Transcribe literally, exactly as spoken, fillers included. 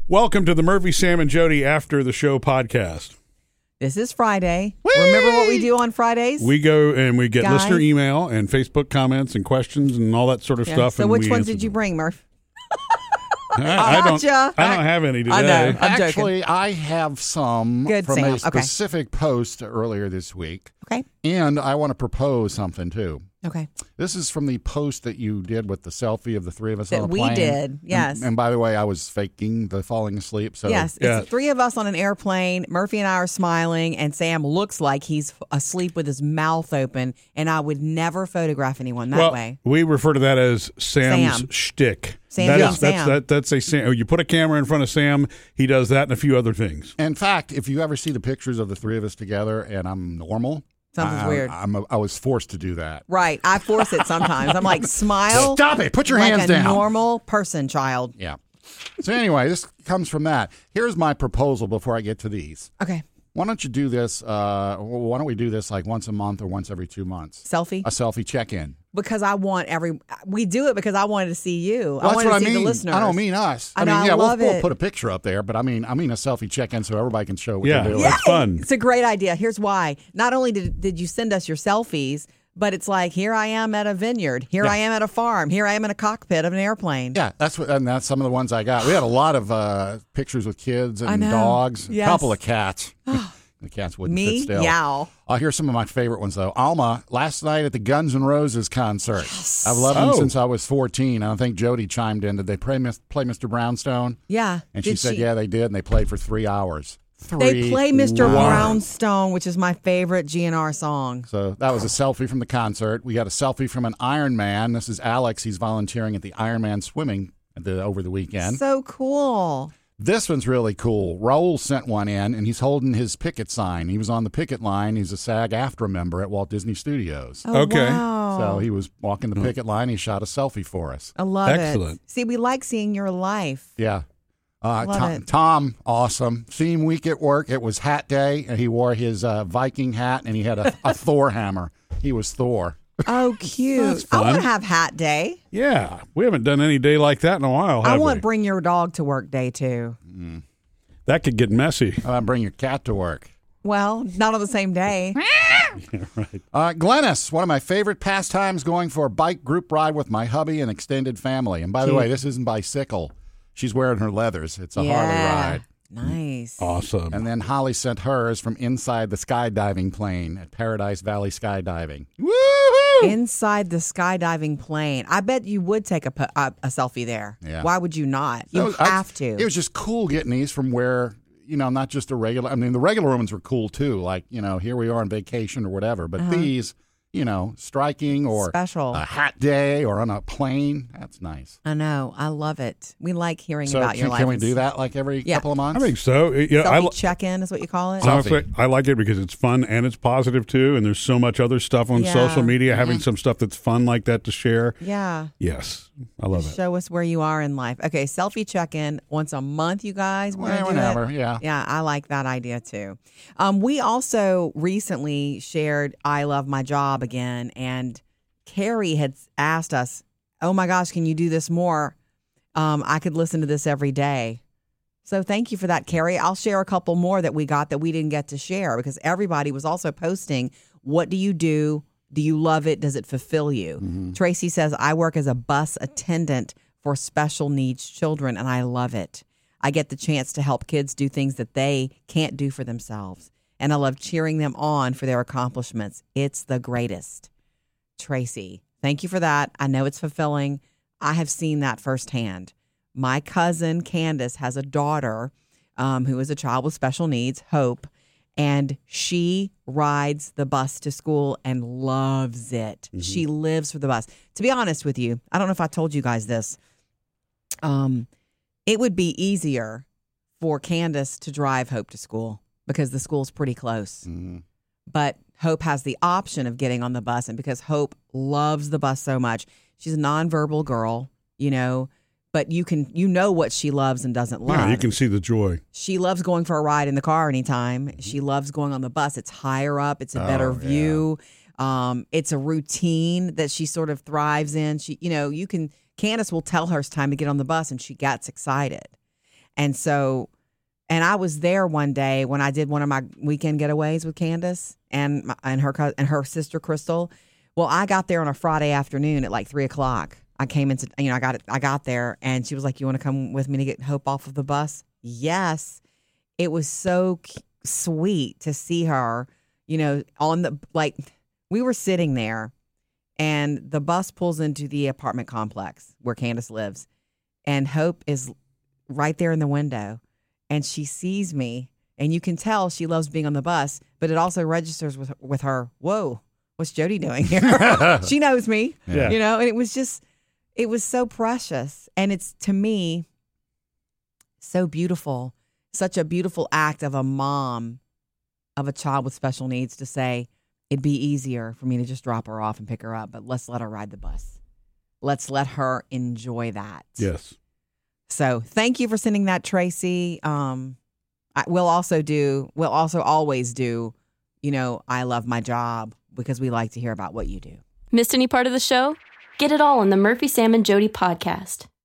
Welcome to the Murphy, Sam, and Jody After the Show podcast. This is Friday. Whee! Remember what we do on Fridays? We go and we get Guys? listener email and Facebook comments and questions and all that sort of Yeah. stuff. So and which we ones answer did you them. bring, Murph? I, I don't. Gotcha. I don't have any today. I know. I'm joking. Actually, I have some Good, from Sam. a Okay. specific post earlier this week. Okay. And I want to propose something, too. Okay. This is from the post that you did with the selfie of the three of us That on a we plane. did, yes. And, and by the way, I was faking the falling asleep. So Yes, it's Yeah. the three of us on an airplane. Murphy and I are smiling, and Sam looks like he's asleep with his mouth open, and I would never photograph anyone that well, way. we refer to that as Sam's Sam. shtick. Sam That being is- that's, Sam. that, that's a Sam. You put a camera in front of Sam, he does that and a few other things. In fact, if you ever see the pictures of the three of us together and I'm normal, Something's I, weird. I'm a, I was forced to do that. Right. I force it sometimes. I'm like, smile. Stop it. Put your like hands a down. normal person, child. Yeah. So anyway, this comes from that. Here's my proposal before I get to these. Okay. Why don't you do this? Uh, why don't we do this like once a month or once every two months? Selfie? A selfie check-in. Because I want every, we do it because I wanted to see you. Well, I that's wanted what to I see mean. the listeners. I don't mean us. I I, know, mean, I yeah, love we'll, we'll it. put a picture up there, but I mean, I mean a selfie check-in so everybody can show what Yeah. they're doing. That's fun. It's a great idea. Here's why. Not only did, did you send us your selfies, but it's like, here I am at a vineyard. Here Yeah. I am at a farm. Here I am in a cockpit of an airplane. Yeah, that's what, and that's some of the ones I got. We had a lot of uh, pictures with kids I and know. dogs. Yes. A couple of cats. The cats wouldn't Me? sit still. Yow. Oh, here's some of my favorite ones, though. Alma, last night at the Guns N' Roses concert. I've loved them Oh. since I was fourteen. I think Jody chimed in. Did they play, play Mister Brownstone? Yeah. And she Did said, yeah, they did, and they played for three hours. Three They play Mister hours. Brownstone, which is my favorite G N R song. So that was a selfie from the concert. We got a selfie from an Ironman. This is Alex. He's volunteering at the Ironman swimming at the, over the weekend. So cool. This one's really cool. Raul sent one in, and he's holding his picket sign. He was on the picket line. He's a SAG-AFTRA member at Walt Disney Studios. Oh, Okay. Wow. So he was walking the picket line. He shot a selfie for us. I love Excellent. it. See, we like seeing your life. Yeah. Uh, Love Tom, it. Tom, awesome. Theme week at work. It was hat day, and he wore his uh, Viking hat, and he had a, a Thor hammer. He was Thor. Oh, cute. That's I fun. want to have hat day. Yeah, we haven't done any day like that in a while, have I want we? bring your dog to work day too. That could get messy. How about bring your cat to work? Well, not on the same day. Uh, Glennis, one of my favorite pastimes, going for a bike group ride with my hubby and extended family. And by the Cute. way, this isn't bicycle. She's wearing her leathers. It's a Harley ride. Nice. Awesome. And then Holly sent hers from inside the skydiving plane at Paradise Valley Skydiving. Woohoo! Inside the skydiving plane. I bet you would take a, pu- a, a selfie there. Yeah. Why would you not? You So I- have to. It was just cool getting these from where, you know, not just a regular, I mean, the regular ones were cool too. Like, you know, here we are on vacation or whatever. But Uh-huh. these, you know, striking or Special. a hat day or on a plane, that's nice. I know. I love it. We like hearing So about can, your life. can we do that like every Yeah. couple of months? I think so. It- yeah, I, Selfie li- check-in is what you call it. honestly, I like it because it's fun and it's positive too. And there's so much other stuff on Yeah. social media. Having some stuff that's fun like that to share. Yeah. Yes, I love it. Show us where you are in life. Okay, selfie check-in once a month, you guys. Want to Yeah, do whenever, it? yeah. Yeah, I like that idea too. Um, we also recently shared I Love My Job again, and Carrie had asked us, oh my gosh, can you do this more? Um, I could listen to this every day. So thank you for that, Carrie. I'll share a couple more that we got that we didn't get to share because everybody was also posting, what do you do? Do you love it? Does it fulfill you? Tracy says, I work as a bus attendant for special needs children, and I love it. I get the chance to help kids do things that they can't do for themselves, and I love cheering them on for their accomplishments. It's the greatest. Tracy, thank you for that. I know it's fulfilling. I have seen that firsthand. My cousin Candace has a daughter um, who is a child with special needs, Hope, and she rides the bus to school and loves it. Mm-hmm. She lives for the bus. To be honest with you, I don't know if I told you guys this. Um, it would be easier for Candace to drive Hope to school because the school's pretty close. Mm-hmm. But Hope has the option of getting on the bus. And because Hope loves the bus so much, she's a nonverbal girl, you know, but you can, you know what she loves and doesn't love. Yeah, you can see the joy. She loves going for a ride in the car anytime. She loves going on the bus. It's higher up. It's a better Oh, view. Um, it's a routine that she sort of thrives in. She, you know, you can, Candace will tell her it's time to get on the bus and she gets excited. And so, and I was there one day when I did one of my weekend getaways with Candace and my, and her cou- and her sister Crystal. Well, I got there on a Friday afternoon at like three o'clock. I came into, you know, I got it, I got there, and she was like, "You want to come with me to get Hope off of the bus?" Yes. It was so c- sweet to see her, you know, on the, like, we were sitting there, and the bus pulls into the apartment complex where Candace lives, and Hope is right there in the window, and she sees me, and you can tell she loves being on the bus, but it also registers with with her, whoa, what's Jody doing here? She knows me, Yeah. you know, and it was just, it was so precious. And it's, to me, so beautiful, such a beautiful act of a mom of a child with special needs to say, it'd be easier for me to just drop her off and pick her up, but let's let her ride the bus. Let's let her enjoy that. Yes. So thank you for sending that, Tracy. Um, I, we'll also do, we'll also always do, you know, I love my job, because we like to hear about what you do. Missed any part of the show? Get it all on the Murphy, Sam, and Jody podcast.